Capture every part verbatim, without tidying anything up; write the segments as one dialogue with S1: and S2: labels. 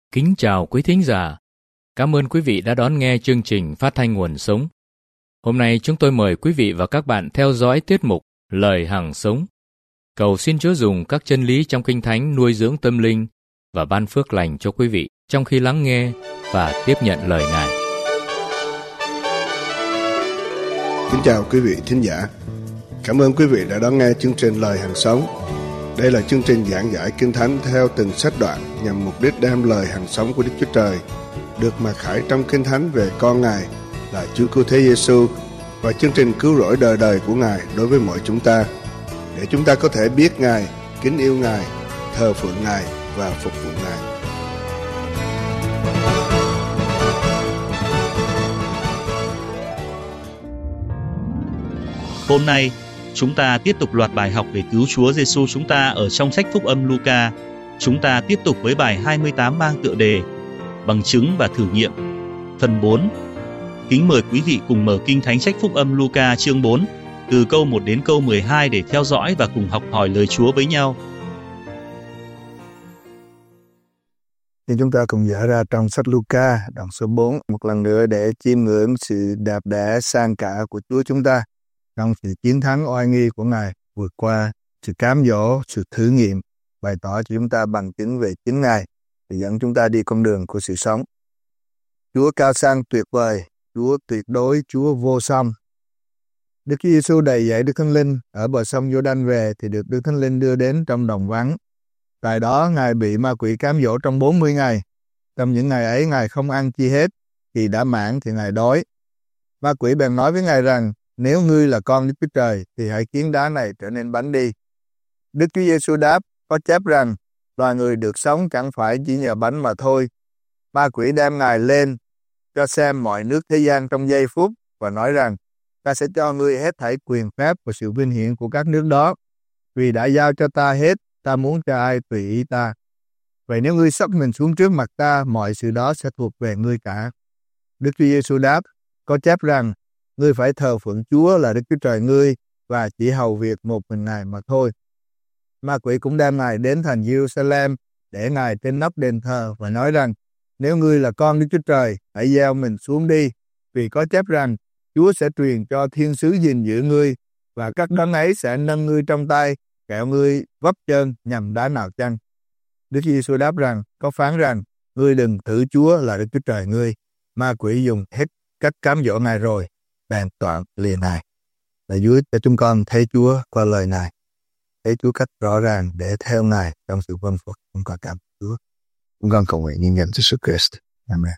S1: Kính chào quý thính giả. Cảm ơn quý vị đã đón nghe chương trình phát thanh Nguồn Sống. Hôm nay chúng tôi mời quý vị và các bạn theo dõi tiết mục Lời Hằng Sống. Cầu xin Chúa dùng các chân lý trong Kinh Thánh nuôi dưỡng tâm linh và ban phước lành cho quý vị trong khi lắng nghe và tiếp nhận lời Ngài.
S2: Kính chào quý vị thính giả. Cảm ơn quý vị đã đón nghe chương trình Lời Hằng Sống. Đây là chương trình giảng giải Kinh Thánh theo từng sách đoạn nhằm mục đích đem lời hằng sống của Đức Chúa Trời được mặc khải trong Kinh Thánh về con Ngài là Chúa Cứu Thế Giêsu và chương trình cứu rỗi đời đời của Ngài đối với mọi chúng ta, để chúng ta có thể biết Ngài, kính yêu Ngài, thờ phượng Ngài và phục vụ Ngài.
S3: Hôm nay, chúng ta tiếp tục loạt bài học về cứu Chúa Giêsu chúng ta ở trong sách Phúc Âm Luca. Chúng ta tiếp tục với bài hai mươi tám mang tựa đề Bằng chứng và thử nghiệm, phần bốn. Kính mời quý vị cùng mở Kinh Thánh sách Phúc Âm Luca chương bốn, từ câu một đến câu mười hai để theo dõi và cùng học hỏi lời Chúa với nhau.
S4: Thì chúng ta cùng dở ra trong sách Luca đoạn số bốn một lần nữa để chiêm ngưỡng sự đẹp đẽ sang cả của Chúa chúng ta trong sự chiến thắng oai nghi của Ngài vượt qua sự cám dỗ, sự thử nghiệm, bày tỏ cho chúng ta bằng chứng về chính Ngài để dẫn chúng ta đi con đường của sự sống. Chúa cao sang tuyệt vời, Chúa tuyệt đối, Chúa vô song. Đức Chúa Giêsu đầy dạy Đức Thánh Linh ở bờ sông Giô-đanh về thì được Đức Thánh Linh đưa đến trong đồng vắng. Tại đó Ngài bị ma quỷ cám dỗ trong bốn mươi ngày. Trong những ngày ấy Ngài không ăn chi hết, khi đã mãn thì Ngài đói. Ma quỷ bèn nói với Ngài rằng: nếu ngươi là con Đức Chúa Trời thì hãy khiến đá này trở nên bánh đi. Đức Chúa Giêsu đáp: có chép rằng loài người được sống chẳng phải chỉ nhờ bánh mà thôi. Ma quỷ đem Ngài lên cho xem mọi nước thế gian trong giây phút và nói rằng: ta sẽ cho ngươi hết thảy quyền phép và sự vinh hiển của các nước đó, vì đã giao cho ta hết, ta muốn cho ai tùy ý ta. Vậy nếu ngươi sắp mình xuống trước mặt ta, mọi sự đó sẽ thuộc về ngươi cả. Đức Chúa Giêsu đáp: có chép rằng ngươi phải thờ phượng Chúa là Đức Chúa Trời ngươi và chỉ hầu việc một mình Ngài mà thôi. Ma quỷ cũng đem Ngài đến thành Jerusalem để Ngài trên nóc đền thờ và nói rằng: nếu ngươi là con Đức Chúa Trời, hãy gieo mình xuống đi, vì có chép rằng Chúa sẽ truyền cho thiên sứ gìn giữ ngươi và các đấng ấy sẽ nâng ngươi trong tay, kẻo ngươi vấp chân nhằm đá nào chăng. Đức Giêsu đáp rằng: có phán rằng ngươi đừng thử Chúa là Đức Chúa Trời ngươi. Ma quỷ dùng hết cách cám dỗ Ngài rồi, bèn toạn lìa Ngài. Là dưới cho chúng con thấy Chúa qua lời này, thấy Chúa cách rõ ràng để theo Ngài trong sự vâng phục. Chúng con cảm Chúa. Chúng con cầu nguyện nhân danh Jesus Christ. Amen.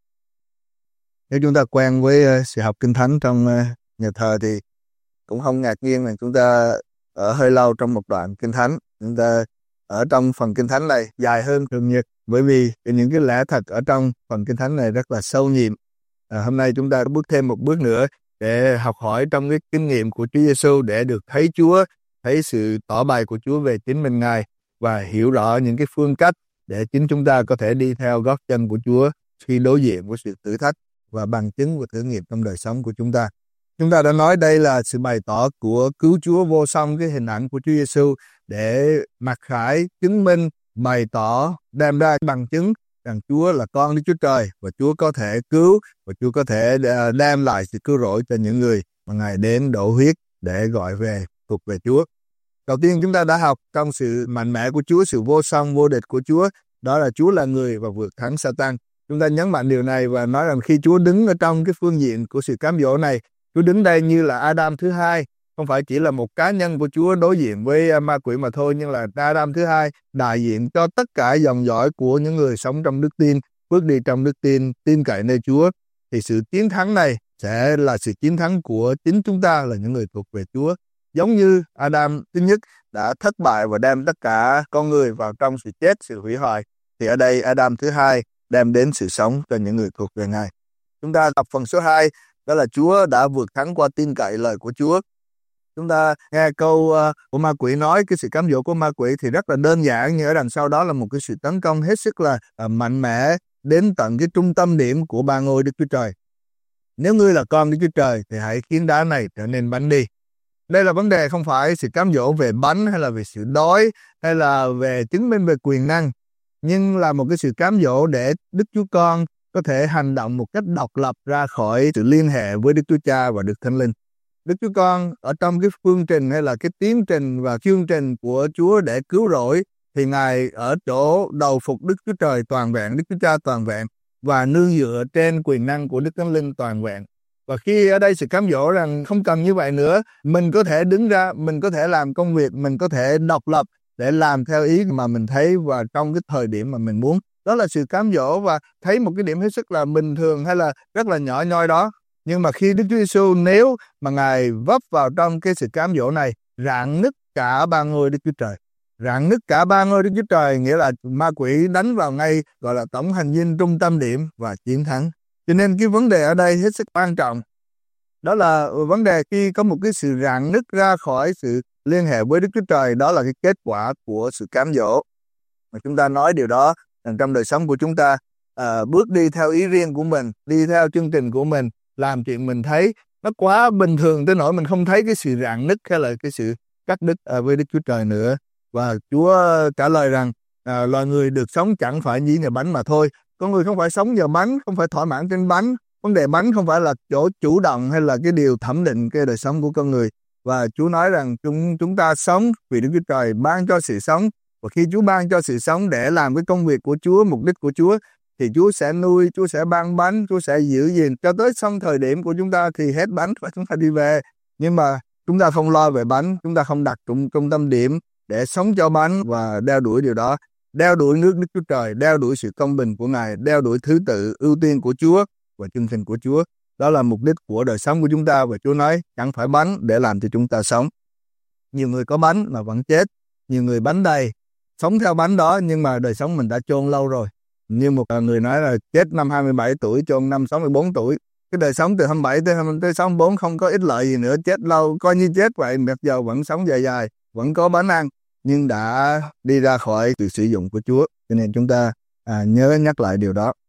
S4: Nếu chúng ta quen với uh, sự học Kinh Thánh trong uh, nhà thờ thì cũng không ngạc nhiên là chúng ta ở hơi lâu trong một đoạn Kinh Thánh. Chúng ta ở trong phần Kinh Thánh này dài hơn thường nhật, bởi vì những cái lẽ thật ở trong phần Kinh Thánh này rất là sâu nhiệm. À, hôm nay chúng ta bước thêm một bước nữa để học hỏi trong cái kinh nghiệm của Chúa Giêsu để được thấy Chúa, thấy sự tỏ bày của Chúa về chính mình Ngài và hiểu rõ những cái phương cách để chính chúng ta có thể đi theo gót chân của Chúa khi đối diện với sự thử thách và bằng chứng và thử nghiệm trong đời sống của chúng ta. Chúng ta đã nói đây là sự bày tỏ của cứu Chúa vô song, cái hình ảnh của Chúa Giêsu để mặc khải, chứng minh, bày tỏ, đem ra bằng chứng rằng Chúa là con Đức Chúa Trời và Chúa có thể cứu và Chúa có thể đem lại sự cứu rỗi cho những người mà Ngài đến đổ huyết để gọi về, thuộc về Chúa. Đầu tiên chúng ta đã học trong sự mạnh mẽ của Chúa, sự vô song, vô địch của Chúa, đó là Chúa là người và vượt thắng Sa-tan. Chúng ta nhấn mạnh điều này và nói rằng khi Chúa đứng ở trong cái phương diện của sự cám dỗ này, Chúa đứng đây như là Adam thứ hai, không phải chỉ là một cá nhân của Chúa đối diện với ma quỷ mà thôi, nhưng là Adam thứ hai đại diện cho tất cả dòng dõi của những người sống trong đức tin, bước đi trong đức tin, tin cậy nơi Chúa. Thì sự chiến thắng này sẽ là sự chiến thắng của chính chúng ta là những người thuộc về Chúa. Giống như Adam thứ nhất đã thất bại và đem tất cả con người vào trong sự chết, sự hủy hoại, thì ở đây Adam thứ hai đem đến sự sống cho những người thuộc về Ngài. Chúng ta đọc phần số hai, đó là Chúa đã vượt thắng qua tin cậy lời của Chúa. Chúng ta nghe câu uh, của ma quỷ nói, cái sự cám dỗ của ma quỷ thì rất là đơn giản, nhưng ở đằng sau đó là một cái sự tấn công hết sức là uh, mạnh mẽ đến tận cái trung tâm điểm của ba ngôi Đức Chúa Trời. Nếu ngươi là con Đức Chúa Trời thì hãy khiến đá này trở nên bánh đi. Đây là vấn đề không phải sự cám dỗ về bánh hay là về sự đói hay là về chứng minh về quyền năng. nhưng là một cái sự cám dỗ để Đức Chúa Con có thể hành động một cách độc lập ra khỏi sự liên hệ với Đức Chúa Cha và Đức Thánh Linh. Đức Chúa Con ở trong cái phương trình hay là cái tiến trình và chương trình của Chúa để cứu rỗi thì Ngài ở chỗ đầu phục Đức Chúa Trời toàn vẹn, Đức Chúa Cha toàn vẹn và nương dựa trên quyền năng của Đức Thánh Linh toàn vẹn. Và khi ở đây sự cám dỗ rằng không cần như vậy nữa, mình có thể đứng ra, mình có thể làm công việc, mình có thể độc lập để làm theo ý mà mình thấy và trong cái thời điểm mà mình muốn. Đó là sự cám dỗ và thấy một cái điểm hết sức là bình thường hay là rất là nhỏ nhoi đó. Nhưng mà khi Đức Chúa Giêsu nếu mà Ngài vấp vào trong cái sự cám dỗ này, rạn nứt cả ba ngôi Đức Chúa Trời. Rạn nứt cả ba ngôi Đức Chúa Trời nghĩa là ma quỷ đánh vào ngay gọi là tổng hành dinh trung tâm điểm và chiến thắng. Cho nên cái vấn đề ở đây hết sức quan trọng. Đó là vấn đề khi có một cái sự rạn nứt ra khỏi sự liên hệ với Đức Chúa Trời, đó là cái kết quả của sự cám dỗ. Mà chúng ta nói điều đó trong đời sống của chúng ta, à, bước đi theo ý riêng của mình, đi theo chương trình của mình, làm chuyện mình thấy nó quá bình thường tới nỗi mình không thấy cái sự rạn nứt hay là cái sự cắt đứt à, với Đức Chúa Trời nữa. Và Chúa trả lời rằng à, loài người được sống chẳng phải chỉ nhờ bánh mà thôi. Con người không phải sống nhờ bánh, không phải thỏa mãn trên bánh. Vấn đề bánh không phải là chỗ chủ động hay là cái điều thẩm định cái đời sống của con người. Và Chúa nói rằng chúng, chúng ta sống vì Đức Chúa Trời ban cho sự sống. Và khi Chúa ban cho sự sống để làm cái công việc của Chúa, mục đích của Chúa, thì Chúa sẽ nuôi, Chúa sẽ ban bánh, Chúa sẽ giữ gìn. Cho tới xong thời điểm của chúng ta thì hết bánh và chúng ta đi về. Nhưng mà chúng ta không lo về bánh, chúng ta không đặt trung, trung tâm điểm để sống cho bánh và đeo đuổi điều đó. Đeo đuổi nước Đức Chúa Trời, đeo đuổi sự công bình của Ngài, đeo đuổi thứ tự ưu tiên của Chúa và chương trình của Chúa. Đó là mục đích của đời sống của chúng ta. Và Chúa nói chẳng phải bánh để làm cho chúng ta sống. Nhiều người có bánh mà vẫn chết. Nhiều người bánh đầy, sống theo bánh đó nhưng mà đời sống mình đã chôn lâu rồi. Như một người nói là chết năm hai mươi bảy tuổi, chôn năm sáu mươi bốn tuổi. Cái đời sống từ hai mươi bảy tới sáu mươi bốn không có ích lợi gì nữa. Chết lâu, coi như chết vậy, mặc dù vẫn sống dài dài, vẫn có bánh ăn, nhưng đã đi ra khỏi sự sử dụng của Chúa. Cho nên chúng ta à, nhớ nhắc lại điều đó.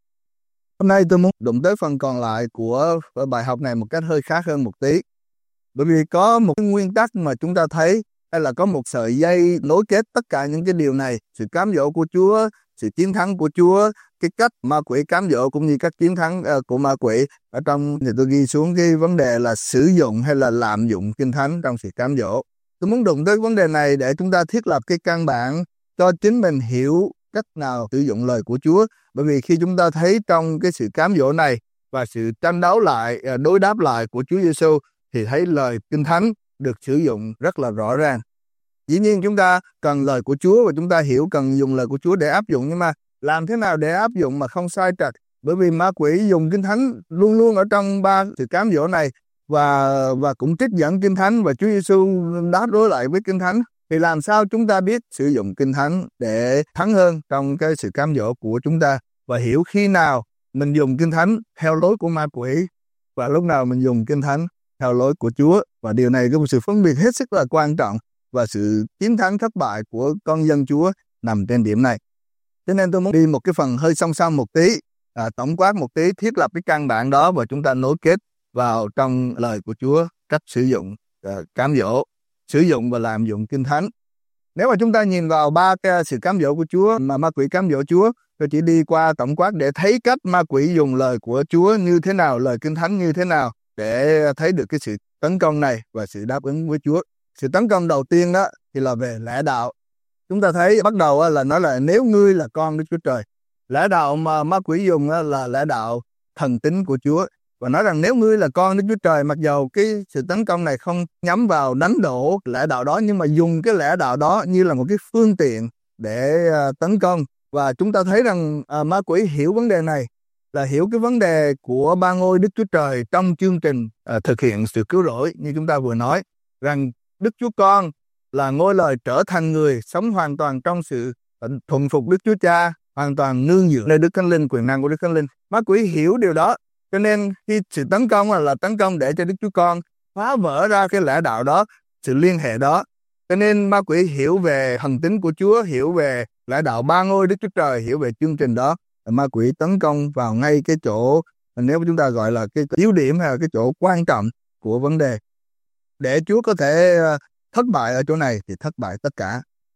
S4: Hôm nay tôi muốn đụng tới phần còn lại của bài học này một cách hơi khác hơn một tí. Bởi vì có một cái nguyên tắc mà chúng ta thấy, hay là có một sợi dây nối kết tất cả những cái điều này. Sự cám dỗ của Chúa, sự chiến thắng của Chúa, cái cách ma quỷ cám dỗ cũng như các chiến thắng uh, của ma quỷ. Ở trong thì tôi ghi xuống cái vấn đề là sử dụng hay là lạm dụng Kinh Thánh trong sự cám dỗ. Tôi muốn đụng tới vấn đề này để chúng ta thiết lập cái căn bản cho chính mình hiểu cách nào sử dụng lời của Chúa. Bởi vì khi chúng ta thấy trong cái sự cám dỗ này và sự tranh đấu lại, đối đáp lại của Chúa Giêsu thì thấy lời Kinh Thánh được sử dụng rất là rõ ràng. Dĩ nhiên chúng ta cần lời của Chúa và chúng ta hiểu cần dùng lời của Chúa để áp dụng, nhưng mà làm thế nào để áp dụng mà không sai trật? Bởi vì ma quỷ dùng Kinh Thánh luôn luôn ở trong ba sự cám dỗ này và và cũng trích dẫn Kinh Thánh và Chúa Giêsu đáp đối lại với Kinh Thánh. Thì làm sao chúng ta biết sử dụng Kinh Thánh để thắng hơn trong cái sự cám dỗ của chúng ta và hiểu khi nào mình dùng Kinh Thánh theo lối của ma quỷ và lúc nào mình dùng Kinh Thánh theo lối của Chúa. Và điều này có một sự phân biệt hết sức là quan trọng và sự chiến thắng thất bại của con dân Chúa nằm trên điểm này. Cho nên tôi muốn đi một cái phần hơi song song một tí, à, tổng quát một tí, thiết lập cái căn bản đó và chúng ta nối kết vào trong lời của Chúa, cách sử dụng uh, cám dỗ, sử dụng và lạm dụng Kinh Thánh. Nếu mà chúng ta nhìn vào ba cái sự cám dỗ của Chúa mà ma quỷ cám dỗ Chúa, tôi chỉ đi qua tổng quát để thấy cách ma quỷ dùng lời của Chúa như thế nào, lời Kinh Thánh như thế nào để thấy được cái sự tấn công này và sự đáp ứng với Chúa. Sự tấn công đầu tiên đó thì là về lẽ đạo. Chúng ta thấy bắt đầu là nói là nếu ngươi là con Đức Chúa Trời. Lẽ đạo mà ma quỷ dùng là lẽ đạo thần tính của Chúa. Và nói rằng nếu ngươi là con Đức Chúa Trời, mặc dầu cái sự tấn công này không nhắm vào đánh đổ lẽ đạo đó, nhưng mà dùng cái lẽ đạo đó như là một cái phương tiện để uh, tấn công. Và chúng ta thấy rằng uh, ma quỷ hiểu vấn đề này, là hiểu cái vấn đề của ba ngôi Đức Chúa Trời trong chương trình uh, thực hiện sự cứu rỗi. Như chúng ta vừa nói, rằng Đức Chúa Con là ngôi lời trở thành người, sống hoàn toàn trong sự thuần phục Đức Chúa Cha, hoàn toàn nương dựa nơi Đức Thánh Linh, quyền năng của Đức Thánh Linh. Ma quỷ hiểu điều đó. Cho nên khi sự tấn công là, là tấn công để cho Đức Chúa Con phá vỡ ra cái lẽ đạo đó, sự liên hệ đó. Cho nên ma quỷ hiểu về thần tính của Chúa, hiểu về lẽ đạo ba ngôi Đức Chúa Trời, hiểu về chương trình đó. Ma quỷ tấn công vào ngay cái chỗ, nếu chúng ta gọi là cái yếu điểm hay là cái chỗ quan trọng của vấn đề. Để Chúa có thể thất bại ở chỗ này thì thất bại tất cả.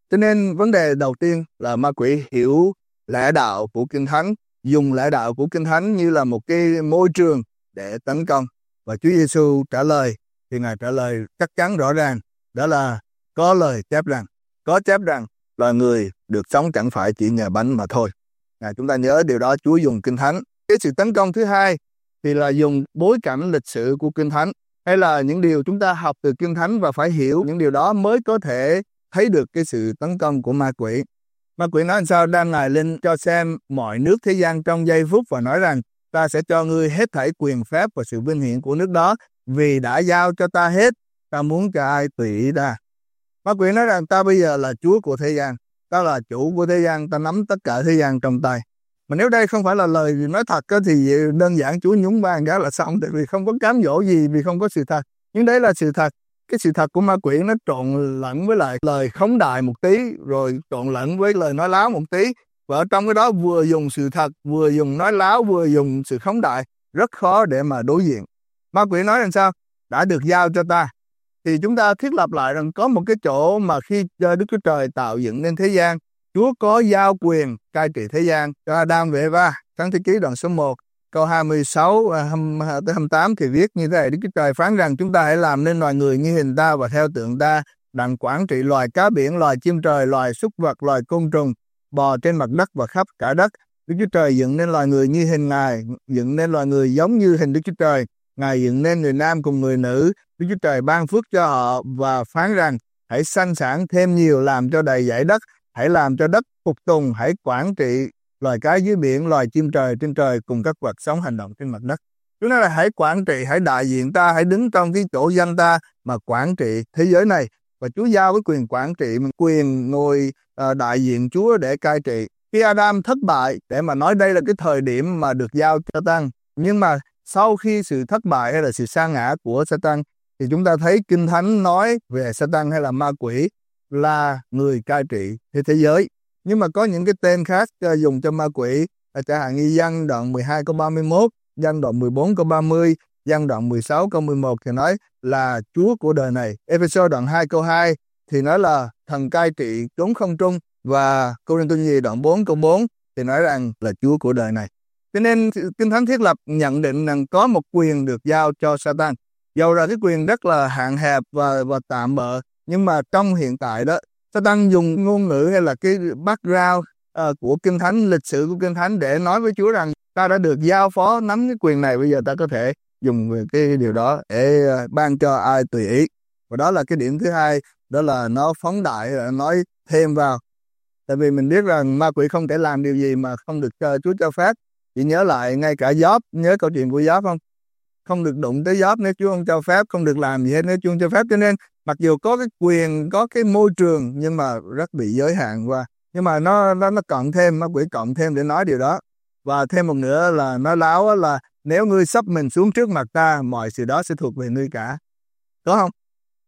S4: Cho nên vấn đề đầu tiên là ma quỷ hiểu lẽ đạo của Kinh Thánh, dùng lẽ đạo của Kinh Thánh như là một cái môi trường để tấn công. Và Chúa Giêsu trả lời, thì Ngài trả lời chắc chắn rõ ràng, đó là có lời chép rằng, có chép rằng là người được sống chẳng phải chỉ nhờ bánh mà thôi. À, chúng ta nhớ điều đó, Chúa dùng Kinh Thánh. Cái sự tấn công thứ hai thì là dùng bối cảnh lịch sử của Kinh Thánh, hay là những điều chúng ta học từ Kinh Thánh, và phải hiểu những điều đó mới có thể thấy được cái sự tấn công của ma quỷ. Ma quỷ nói làm sao? Đang Ngài lên cho xem mọi nước thế gian trong giây phút và nói rằng ta sẽ cho ngươi hết thảy quyền phép và sự vinh hiển của nước đó, vì đã giao cho ta hết, ta muốn cho ai tùy ý ta. Ma quỷ nói rằng ta bây giờ là Chúa của thế gian, ta là chủ của thế gian, ta nắm tất cả thế gian trong tay. Mà nếu đây không phải là lời nói thật thì đơn giản Chúa nhúng bàn cái là xong, tại vì không có cám dỗ gì, vì không có sự thật. Nhưng đấy là sự thật. Cái sự thật của ma quỷ nó trộn lẫn với lại lời khống đại một tí, rồi trộn lẫn với lời nói láo một tí. Và ở trong cái đó vừa dùng sự thật, vừa dùng nói láo, vừa dùng sự khống đại, rất khó để mà đối diện. Ma quỷ nói làm sao? Đã được giao cho ta. Thì chúng ta thiết lập lại rằng có một cái chỗ mà khi Đức Chúa Trời tạo dựng nên thế gian, Chúa có giao quyền cai trị thế gian cho Adam và Eva. Sáng thế ký đoạn số một, câu hai mươi sáu tới hai mươi tám thì viết như thế này: Đức Chúa Trời phán rằng chúng ta hãy làm nên loài người như hình ta và theo tượng ta, đặng quản trị loài cá biển, loài chim trời, loài súc vật, loài côn trùng, bò trên mặt đất và khắp cả đất. Đức Chúa Trời dựng nên loài người như hình Ngài, dựng nên loài người giống như hình Đức Chúa Trời. Ngài dựng nên người nam cùng người nữ. Đức Chúa Trời ban phước cho họ và phán rằng hãy sanh sản thêm nhiều, làm cho đầy dãy đất, hãy làm cho đất phục tùng, hãy quản trị loài cá dưới biển, loài chim trời trên trời cùng các vật sống hành động trên mặt đất. Chúng ta là hãy quản trị, hãy đại diện ta, hãy đứng trong cái chỗ danh ta mà quản trị thế giới này. Và Chúa giao với quyền quản trị, quyền ngồi uh, đại diện Chúa để cai trị. Khi Adam thất bại, để mà nói đây là cái thời điểm mà được giao cho Satan. Nhưng mà sau khi sự thất bại hay là sự sa ngã của Satan, thì chúng ta thấy Kinh Thánh nói về Satan hay là ma quỷ là người cai trị thế thế giới. Nhưng mà có những cái tên khác uh, dùng cho ma quỷ, chẳng hạn như Giăng đoạn mười hai câu ba mươi mốt, Giăng đoạn mười bốn câu ba mươi, Giăng đoạn mười sáu câu mười một thì nói là Chúa của đời này. Ê-phê-sô đoạn hai câu hai thì nói là thần cai trị chốn không trung, và Cô-rinh-tô nhì đoạn bốn câu bốn thì nói rằng là Chúa của đời này. Cho nên Kinh Thánh thiết lập nhận định rằng có một quyền được giao cho Satan. Dầu ra cái quyền rất là hạn hẹp và, và tạm bợ, nhưng mà trong hiện tại đó, Satan dùng ngôn ngữ hay là cái background uh, của Kinh Thánh, lịch sử của Kinh Thánh để nói với Chúa rằng ta đã được giao phó nắm cái quyền này, bây giờ ta có thể dùng về cái điều đó để uh, ban cho ai tùy ý. Và đó là cái điểm thứ hai, đó là nó phóng đại, nói thêm vào. Tại vì mình biết rằng ma quỷ không thể làm điều gì mà không được uh, Chúa cho phép. Chỉ nhớ lại ngay cả Gióp, nhớ câu chuyện của Gióp không? Không được đụng tới Gióp nếu Chúa không cho phép, không được làm gì hết nếu Chúa không cho phép. Cho nên mặc dù có cái quyền, có cái môi trường, nhưng mà rất bị giới hạn. Và nhưng mà nó nó nó cộng thêm, ma quỷ cộng thêm để nói điều đó. Và thêm một nữa là nói láo là nếu ngươi sắp mình xuống trước mặt ta, mọi sự đó sẽ thuộc về ngươi cả. Có không?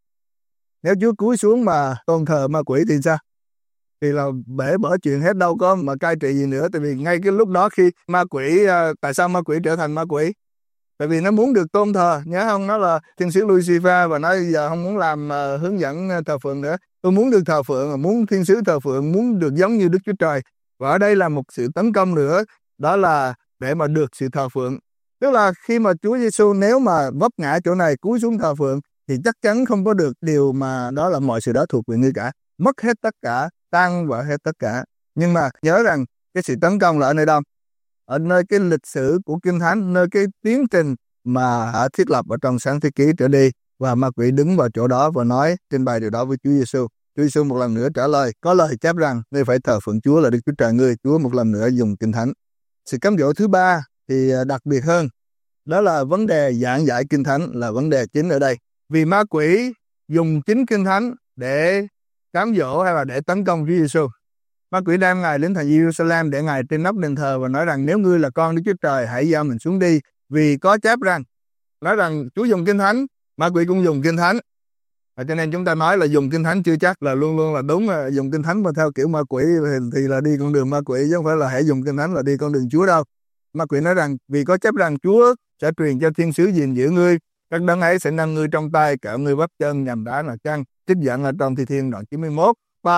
S4: Nếu Chúa cúi xuống mà tôn thờ ma quỷ thì sao? Thì là bể bở chuyện hết, đâu có mà cai trị gì nữa. Tại vì ngay cái lúc đó khi ma quỷ, tại sao ma quỷ trở thành ma quỷ? Tại vì nó muốn được tôn thờ, nhớ không? Nó là thiên sứ Lucifer và nó giờ không muốn làm uh, hướng dẫn thờ phượng nữa. Tôi muốn được thờ phượng, muốn thiên sứ thờ phượng, muốn được giống như Đức Chúa Trời. Và ở đây là một sự tấn công nữa, đó là để mà được sự thờ phượng. Tức là khi mà Chúa Giêsu nếu mà vấp ngã chỗ này, cúi xuống thờ phượng, thì chắc chắn không có được điều mà đó là mọi sự đó thuộc về ngươi cả. Mất hết tất cả, tan vỡ hết tất cả. Nhưng mà nhớ rằng cái sự tấn công là ở nơi đâu? Ở nơi cái lịch sử của Kinh Thánh, nơi cái tiến trình mà thiết lập ở trong Sáng thế ký trở đi. Và ma quỷ đứng vào chỗ đó và nói, trình bày điều đó với Chúa Giêsu. Chúa Giêsu một lần nữa trả lời, có lời chép rằng ngươi phải thờ phượng Chúa là Đức Chúa Trời ngươi. Chúa một lần nữa dùng Kinh Thánh. Sự cám dỗ thứ ba thì đặc biệt hơn, đó là vấn đề giảng giải Kinh Thánh là vấn đề chính ở đây. Vì ma quỷ dùng chính Kinh Thánh để cám dỗ hay là để tấn công Chúa Giêsu. Ma quỷ đem Ngài đến thành Jerusalem để Ngài trên nóc đền thờ và nói rằng nếu ngươi là con Đức Chúa Trời, hãy giao mình xuống đi, vì có chép rằng, nói rằng Chúa dùng Kinh Thánh, ma quỷ cũng dùng Kinh Thánh. Và cho nên chúng ta nói là dùng Kinh Thánh chưa chắc là luôn luôn là đúng, là dùng Kinh Thánh mà theo kiểu ma quỷ thì, thì là đi con đường ma quỷ, chứ không phải là hãy dùng Kinh Thánh là đi con đường Chúa đâu. Ma quỷ nói rằng vì có chép rằng Chúa sẽ truyền cho thiên sứ gìn giữ ngươi, các đấng ấy sẽ nâng ngươi trong tay, cạo ngươi bắp chân nhằm đá là chăng. Trích dẫn ở trong Thi Thiên đoạn chín mươi mốt. Và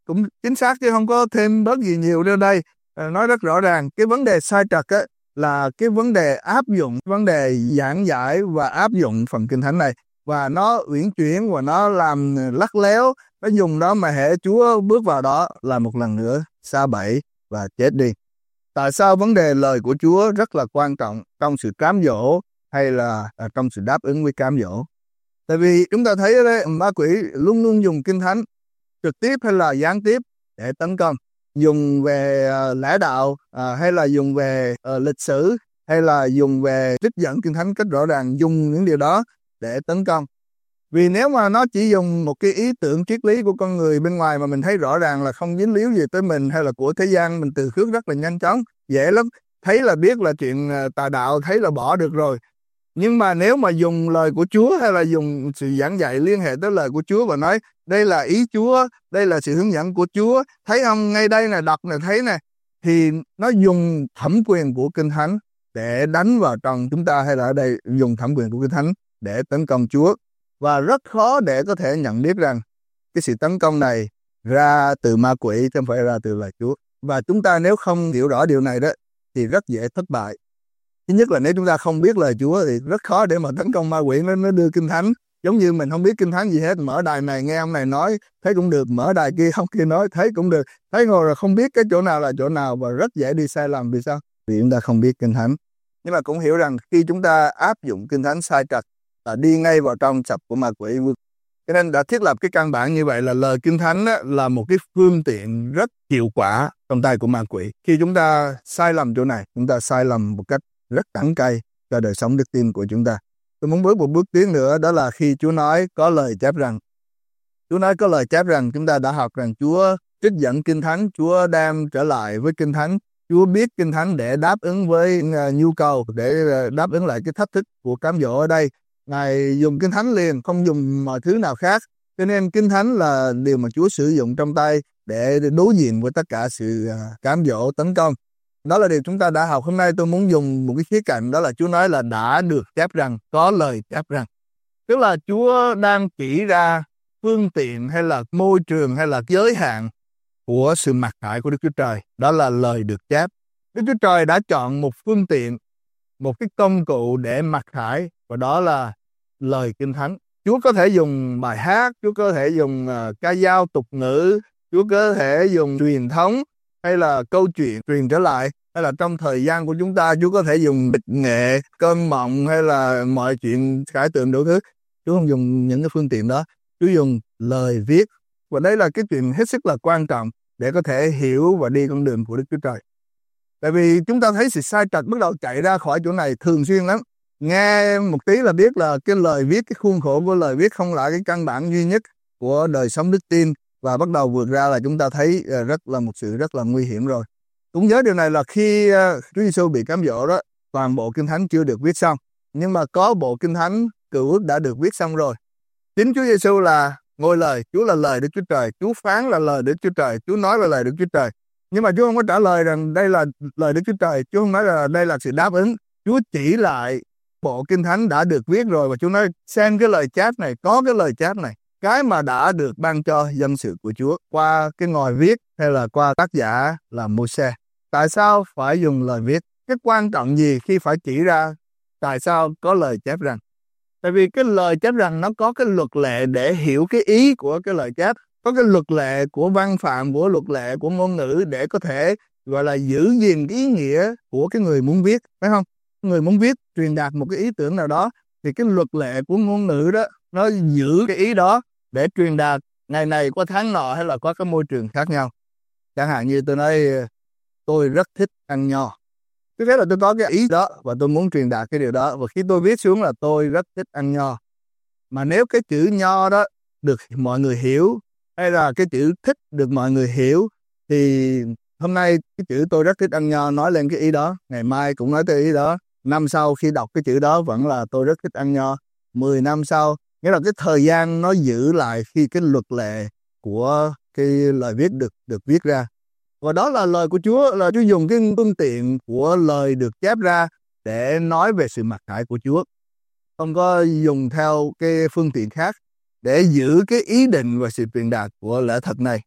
S4: cũng chính xác chứ không có thêm bớt gì nhiều đâu đây. À, nói rất rõ ràng, cái vấn đề sai trật á, là cái vấn đề áp dụng, vấn đề giảng giải và áp dụng phần Kinh Thánh này. Và nó uyển chuyển và nó làm lắc léo, nó dùng đó mà hễ Chúa bước vào đó là một lần nữa sa bẫy và chết đi. Tại sao vấn đề lời của Chúa rất là quan trọng trong sự cám dỗ hay là à, trong sự đáp ứng với cám dỗ? Tại vì chúng ta thấy đấy, ma quỷ luôn luôn dùng Kinh Thánh trực tiếp hay là gián tiếp để tấn công. Dùng về uh, lẽ đạo uh, hay là dùng về uh, lịch sử hay là dùng về trích dẫn Kinh Thánh cách rõ ràng, dùng những điều đó để tấn công. Vì nếu mà nó chỉ dùng một cái ý tưởng triết lý của con người bên ngoài mà mình thấy rõ ràng là không dính líu gì tới mình hay là của thế gian, mình từ khước rất là nhanh chóng, dễ lắm, thấy là biết là chuyện tà đạo, thấy là bỏ được rồi. Nhưng mà nếu mà dùng lời của Chúa hay là dùng sự giảng dạy liên hệ tới lời của Chúa và nói đây là ý Chúa, đây là sự hướng dẫn của Chúa, thấy không, ngay đây này, đọc này, thấy này, thì nó dùng thẩm quyền của Kinh Thánh để đánh vào trong chúng ta, hay là ở đây dùng thẩm quyền của Kinh Thánh để tấn công Chúa. Và rất khó để có thể nhận biết rằng cái sự tấn công này ra từ ma quỷ chứ không phải ra từ lời Chúa. Và chúng ta nếu không hiểu rõ điều này đó thì rất dễ thất bại. Thứ nhất là nếu chúng ta không biết lời Chúa thì rất khó để mà tấn công ma quỷ. Nó, nó đưa Kinh Thánh, giống như mình không biết Kinh Thánh gì hết, mở đài này nghe ông này nói thấy cũng được, mở đài kia ông kia nói thấy cũng được, thấy ngồi rồi không biết cái chỗ nào là chỗ nào và rất dễ đi sai lầm. Vì sao? Vì chúng ta không biết Kinh Thánh. Nhưng mà cũng hiểu rằng khi chúng ta áp dụng Kinh Thánh sai trật là đi ngay vào trong sập của ma quỷ. Cho nên đã thiết lập cái căn bản như vậy là lời Kinh Thánh á, là một cái phương tiện rất hiệu quả trong tay của ma quỷ. Khi chúng ta sai lầm chỗ này, chúng ta sai lầm một cách rất đắng cay cho đời sống đức tin của chúng ta. Tôi muốn bước một bước tiến nữa, đó là khi Chúa nói có lời chép rằng. Chúa nói có lời chép rằng, chúng ta đã học rằng Chúa trích dẫn Kinh Thánh, Chúa đem trở lại với Kinh Thánh, Chúa biết Kinh Thánh để đáp ứng với uh, nhu cầu, để uh, đáp ứng lại cái thách thức của cám dỗ ở đây. Ngài dùng Kinh Thánh liền, không dùng mọi thứ nào khác. Cho nên Kinh Thánh là điều mà Chúa sử dụng trong tay để đối diện với tất cả sự uh, cám dỗ, tấn công. Đó là điều chúng ta đã học. Hôm nay tôi muốn dùng một cái khía cạnh, đó là Chúa nói là đã được chép rằng, có lời chép rằng. Tức là Chúa đang chỉ ra phương tiện hay là môi trường hay là giới hạn của sự mặc khải của Đức Chúa Trời. Đó là lời được chép. Đức Chúa Trời đã chọn một phương tiện, một cái công cụ để mặc khải, và đó là lời Kinh Thánh. Chúa có thể dùng bài hát, Chúa có thể dùng uh, ca dao tục ngữ, Chúa có thể dùng truyền thống hay là câu chuyện truyền trở lại, hay là trong thời gian của chúng ta Chúa có thể dùng bịch nghệ, cơm mộng hay là mọi chuyện khải tượng đủ thứ. Chúa không dùng những cái phương tiện đó, Chúa dùng lời viết. Và đây là cái chuyện hết sức là quan trọng để có thể hiểu và đi con đường của Đức Chúa Trời. Tại vì chúng ta thấy sự sai trật bắt đầu chạy ra khỏi chỗ này thường xuyên lắm. Nghe một tí là biết là cái lời viết, cái khuôn khổ của lời viết không là cái căn bản duy nhất của đời sống đức tin, và bắt đầu vượt ra là chúng ta thấy rất là một sự rất là nguy hiểm rồi. Cũng nhớ điều này là khi Chúa Giêsu bị cám dỗ đó, toàn bộ Kinh Thánh chưa được viết xong, nhưng mà có bộ Kinh Thánh Cựu Ước đã được viết xong rồi. Chính Chúa Giêsu là ngôi lời, Chúa là lời Đức Chúa Trời, Chúa phán là lời Đức Chúa Trời, Chúa nói là lời Đức Chúa Trời. Nhưng mà Chúa không có trả lời rằng đây là lời Đức Chúa Trời, Chúa không nói là đây là sự đáp ứng. Chúa chỉ lại bộ Kinh Thánh đã được viết rồi, và Chúa nói xem cái lời chép này, có cái lời chép này, cái mà đã được ban cho dân sự của Chúa qua cái ngòi viết hay là qua tác giả là Môi-se. Tại sao phải dùng lời viết? Cái quan trọng gì khi phải chỉ ra tại sao có lời chép rằng? Tại vì cái lời chép rằng nó có cái luật lệ để hiểu cái ý của cái lời chép, có cái luật lệ của văn phạm, của luật lệ của ngôn ngữ để có thể gọi là giữ gìn cái ý nghĩa của cái người muốn viết, phải không? Người muốn viết truyền đạt một cái ý tưởng nào đó thì cái luật lệ của ngôn ngữ đó nó giữ cái ý đó để truyền đạt ngày này qua tháng nọ hay là qua cái môi trường khác nhau. Chẳng hạn như tôi nói tôi rất thích ăn nho. Trước hết là tôi có cái ý đó và tôi muốn truyền đạt cái điều đó, và khi tôi viết xuống là tôi rất thích ăn nho, mà nếu cái chữ nho đó được mọi người hiểu, hay là cái chữ thích được mọi người hiểu, thì hôm nay cái chữ tôi rất thích ăn nho nói lên cái ý đó, ngày mai cũng nói tới ý đó, năm sau khi đọc cái chữ đó vẫn là tôi rất thích ăn nho, mười năm sau, nghĩa là cái thời gian nó giữ lại khi cái luật lệ của cái lời viết được được viết ra. Và đó là lời của Chúa, là Chúa dùng cái phương tiện của lời được chép ra để nói về sự mặc khải của Chúa. Không có dùng theo cái phương tiện khác để giữ cái ý định và sự truyền đạt của lẽ thật này.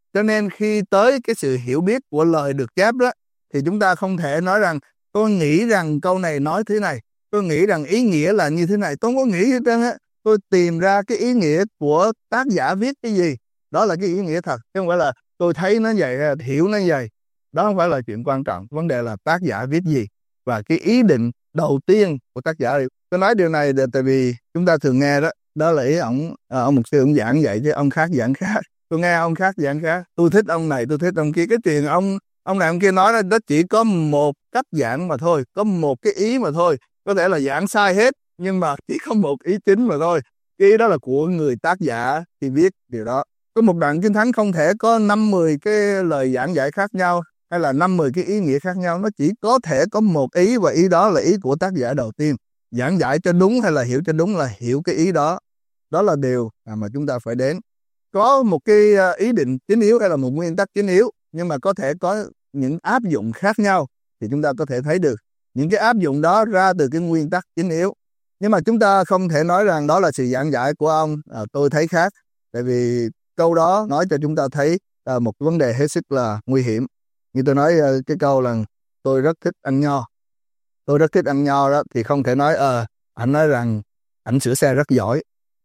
S4: Cho nên khi tới cái sự hiểu biết của lời được chép đó, thì chúng ta không thể nói rằng tôi nghĩ rằng câu này nói thế này, tôi nghĩ rằng ý nghĩa là như thế này. Tôi không có nghĩ hết trơn á. Tôi tìm ra cái ý nghĩa của tác giả viết cái gì, đó là cái ý nghĩa thật, chứ không phải là tôi thấy nó vậy, hiểu nó vậy. Đó không phải là chuyện quan trọng. Vấn đề là tác giả viết gì và cái ý định đầu tiên của tác giả. Tôi nói điều này là tại vì chúng ta thường nghe đó, đó là ý ông, à, ông mục sư ông giảng vậy chứ ông khác giảng khác. Tôi nghe ông khác giảng khác. Tôi thích ông này, tôi thích ông kia. Cái chuyện ông ông này ông kia nói đó, đó chỉ có một cách giảng mà thôi, có một cái ý mà thôi. Có thể là giảng sai hết, nhưng mà chỉ có một ý chính mà thôi. Cái ý đó là của người tác giả thì viết điều đó. Có một đoạn Kinh Thánh không thể có năm mười cái lời giảng giải khác nhau, hay là năm mười cái ý nghĩa khác nhau. Nó chỉ có thể có một ý, và ý đó là ý của tác giả đầu tiên. Giảng giải cho đúng hay là hiểu cho đúng là hiểu cái ý đó. Đó là điều mà chúng ta phải đến. Có một cái ý định chính yếu hay là một nguyên tắc chính yếu, nhưng mà có thể có những áp dụng khác nhau, thì chúng ta có thể thấy được những cái áp dụng đó ra từ cái nguyên tắc chính yếu. Nhưng mà chúng ta không thể nói rằng đó là sự giảng giải của ông, à, tôi thấy khác. Tại vì câu đó nói cho chúng ta thấy à, một vấn đề hết sức là nguy hiểm. Như tôi nói à, cái câu là tôi rất thích ăn nho. Tôi rất thích ăn nho đó, thì không thể nói ờ, à, anh nói rằng anh sửa xe rất giỏi.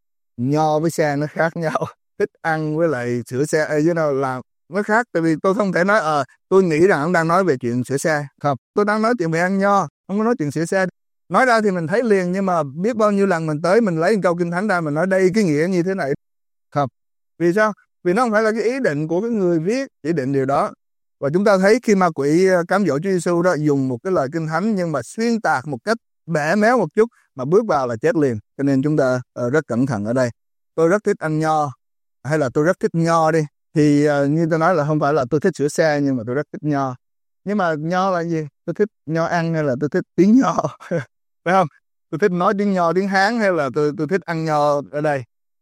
S4: Nho với xe nó khác nhau. Thích ăn với lại sửa xe ấy, nào là nó khác. Tại vì tôi không thể nói ờ, à, tôi nghĩ rằng ông đang nói về chuyện sửa xe. Không, tôi đang nói chuyện về ăn nho, không có nói chuyện sửa xe. Nói ra thì mình thấy liền, nhưng mà biết bao nhiêu lần mình tới mình lấy một câu Kinh Thánh ra mình nói đây cái nghĩa như thế này. Không. Vì sao? Vì nó không phải là cái ý định của cái người viết chỉ định điều đó. Và chúng ta thấy khi ma quỷ cám dỗ Chúa Giêsu đó, dùng một cái lời Kinh Thánh nhưng mà xuyên tạc một cách bẻ méo một chút, mà bước vào là chết liền. Cho nên chúng ta uh, rất cẩn thận ở đây. Tôi rất thích ăn nho, hay là tôi rất thích nho đi, thì uh, như tôi nói là không phải là tôi thích sửa xe, nhưng mà tôi rất thích nho. Nhưng mà nho là gì? Tôi thích nho ăn hay là tôi thích tiếng nho? Phải không? Tôi thích nói tiếng nho, tiếng Hán, hay là tôi tôi thích ăn nho ở đây?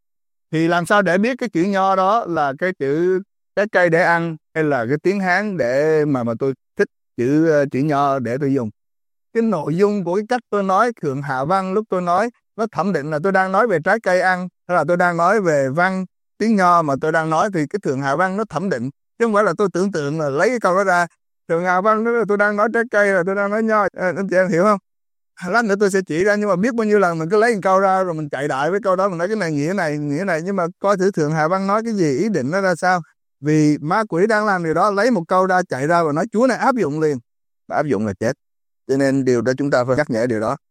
S4: Thì làm sao để biết cái chữ nho đó là cái chữ trái cây để ăn, hay là cái tiếng Hán để mà mà tôi thích chữ chữ nho để tôi dùng? Cái nội dung của cái cách tôi nói thượng hạ văn lúc tôi nói, nó thẩm định là tôi đang nói về trái cây ăn, hay là tôi đang nói về văn tiếng nho mà tôi đang nói, thì cái thượng hạ văn nó thẩm định. Chứ không phải là tôi tưởng tượng là lấy cái câu đó ra. Thượng hạ văn đó là tôi đang nói trái cây, là tôi đang nói nho. À, anh chị em hiểu không? Lát nữa tôi sẽ chỉ ra, nhưng mà biết bao nhiêu lần mình cứ lấy một câu ra rồi mình chạy đại với câu đó, mình nói cái này nghĩa này, nghĩa này, nhưng mà coi thử thượng hạ văn nói cái gì, ý định nó ra sao. Vì ma quỷ đang làm điều đó, lấy một câu ra chạy ra và nói Chúa này áp dụng liền, và áp dụng là chết. Cho nên điều đó chúng ta phải nhắc nhở điều đó.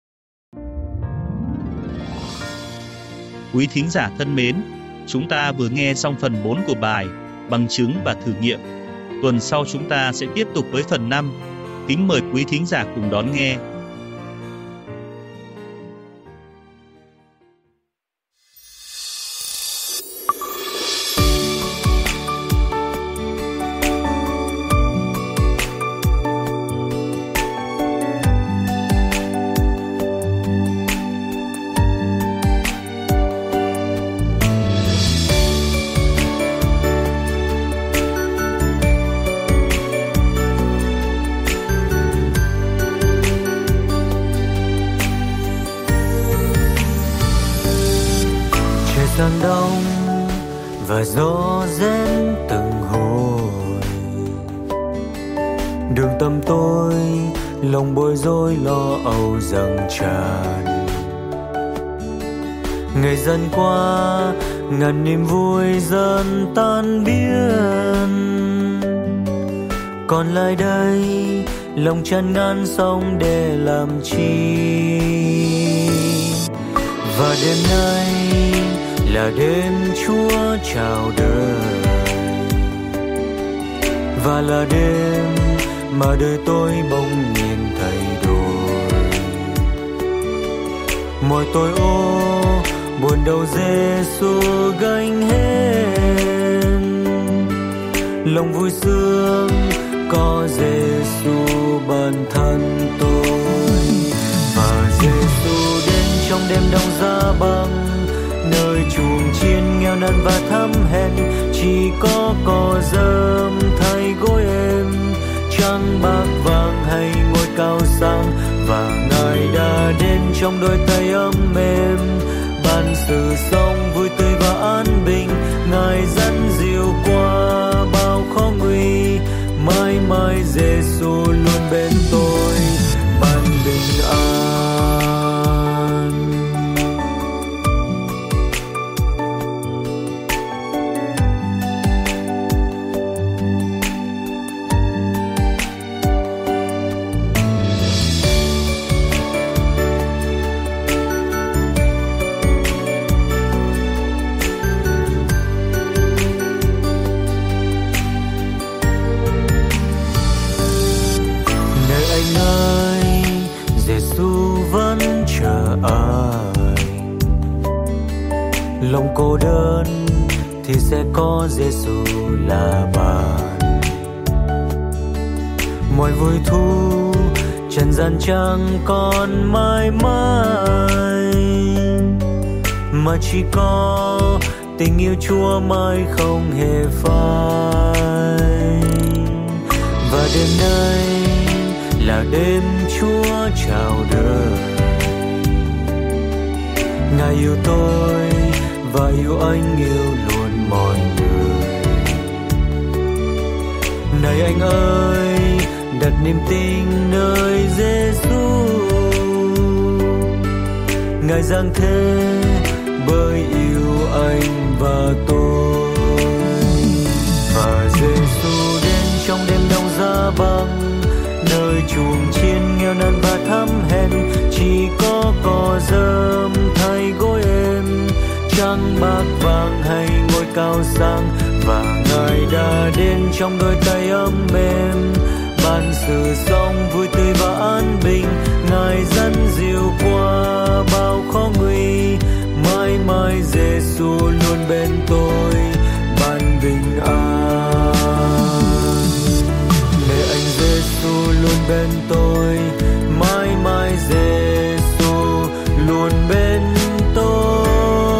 S3: Quý thính giả thân mến, chúng ta vừa nghe xong phần bốn của bài Bằng chứng và thử nghiệm. Tuần sau chúng ta sẽ tiếp tục với phần năm. Kính mời quý thính giả cùng đón nghe.
S5: Giăng đông và gió rét từng hồi, đường tâm tôi lòng bối rối lo âu dâng tràn. Ngày dần qua ngàn niềm vui dần tan biến, còn lại đây lòng chán ngán sống để làm chi. Và đêm nay là đêm Chúa chào đời, và là đêm mà đời tôi bỗng nhiên thay đổi. Mọi tội ô buồn đầu Giêsu gánh hết, lòng vui sướng có Giêsu bản thân tôi. Và Giêsu đến trong đêm đông giá băng, nơi chuồng chiên nghèo nàn và thắm hèn, chỉ có cỏ rơm thay gối êm, trắng bạc vàng hay ngôi cao sang. Và Ngài đã đến trong đôi tay ấm mềm, ban sự sống vui tươi và an bình. Ngài dẫn dìu qua tôi ban bình an. Lòng cô đơn thì sẽ có Giêsu là bạn. Mọi vui thú trần gian chẳng còn mãi mãi, mà chỉ có tình yêu Chúa mãi không hề phai. Và đêm nay là đêm Chúa chào đời. Ngài yêu tôi và yêu anh, yêu luôn mọi người. Này anh ơi, đặt niềm tin nơi Giêsu. Ngài giáng thế bởi yêu anh và tôi. Và Giêsu đến trong đêm đông giá băng, nơi chuồng chiên nghèo nàn và thắm hèn, chỉ có cỏ rơm thay gối êm, trăng bạc vàng hay ngôi cao sang. Và Ngài đã đến trong đôi tay ấm mềm, ban sự sống vui tươi và an bình. Ngài dẫn dìu qua bao khó nguy, mãi mãi Giêsu luôn bên tôi ban bình an. Để anh Giêsu luôn bên tôi, mãi mãi Giêsu luôn bên tôi.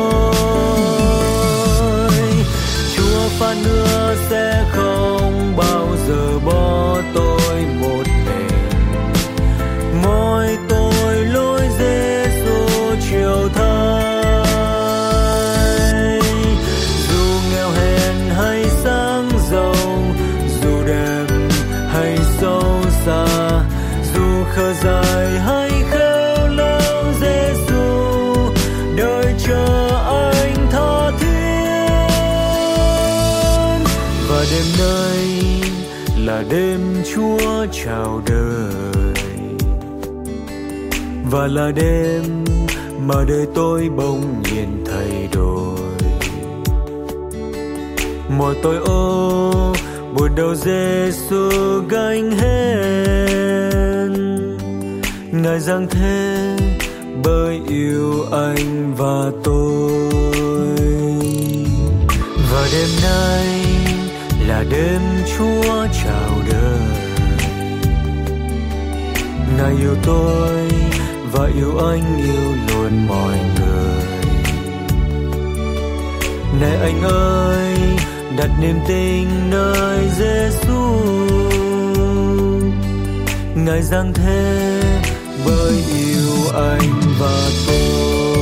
S5: Chúa phán hứa sẽ không bao giờ bỏ tôi một mình. Mỗi tội lỗi Giêsu chịu thay. Dù nghèo hèn hay sáng giàu, dù đẹp hay sâu xa, dù khờ dài hay khéo léo, Giêsu đợi chờ anh tha thiết. Và đêm nay là đêm Chúa chào đời, và là đêm mà đời tôi bỗng nhiên thay đổi. Mọi tội ô buồn đầu Giêsu gánh hết. Ngài giáng thế bởi yêu anh và tôi. Và đêm nay là đêm Chúa chào đời. Ngài yêu tôi và yêu anh, yêu luôn mọi người. Này anh ơi, đặt niềm tin nơi Giêsu. Ngài giáng thế bởi yêu anh và tôi.